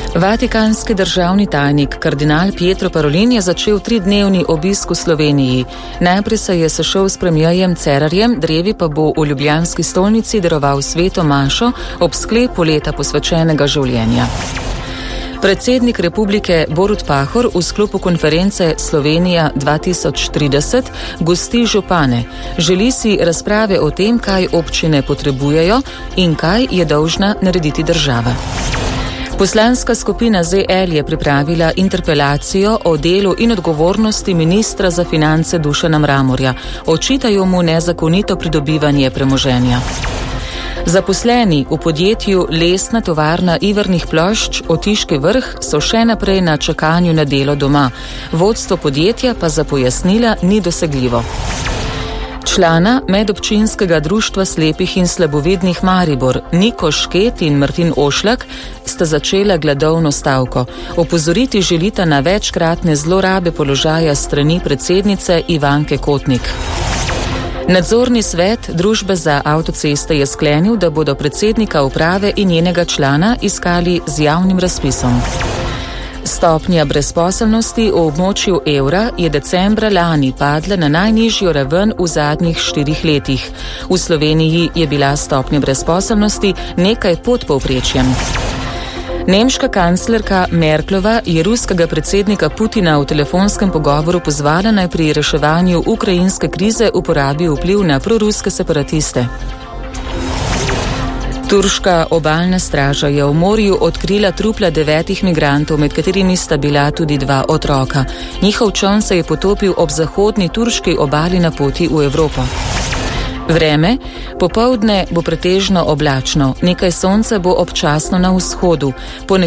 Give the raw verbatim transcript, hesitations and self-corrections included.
Vatikanski državni tajnik kardinal Pietro Parolin je začel tridnevni obisk v Sloveniji. Najprej se je sešel s premierjem Cerarjem, drevi pa bo v ljubljanski stolnici daroval sveto mašo ob sklepu leta posvečenega življenja. Predsednik republike Borut Pahor v sklopu konference Slovenija dva tisoč trideset gosti župane. Želi si razprave o tem, kaj občine potrebujejo in kaj je dolžna narediti država. Poslanska skupina Z L je pripravila interpelacijo o delu in odgovornosti ministra za finance Dušana Mramorja. Očitajo mu nezakonito pridobivanje premoženja. Zaposleni v podjetju Lesna tovarna ivernih plošč Otiški vrh so še naprej na čakanju na delo doma. Vodstvo podjetja pa za pojasnila ni dosegljivo. Člana medobčinskega društva slepih in slabovidnih Maribor, Niko Šket in Martin Ošlak, sta začela gladovno stavko. Opozoriti želita na večkratne zlorabe položaja strani predsednice Ivanke Kotnik. Nadzorni svet Družbe za avtoceste je sklenil, da bodo predsednika uprave in njenega člana iskali z javnim razpisom. Stopnja brezposelnosti v območju evra je decembra lani padla na najnižjo raven v zadnjih štirih letih. V Sloveniji je bila stopnja brezposelnosti nekaj pod povprečjem. Nemška kanclerka Merklova je ruskega predsednika Putina v telefonskem pogovoru pozvala, naj pri reševanju ukrajinske krize uporabi vpliv na proruske separatiste. Turška obalna straža je v morju odkrila trupla devetih migrantov, med katerimi sta bila tudi dva otroka. Njihov čoln se je potopil ob zahodni turški obali na poti v Evropo. Vreme, popoldne bo pretežno oblačno, nekaj sonca bo občasno na vzhodu.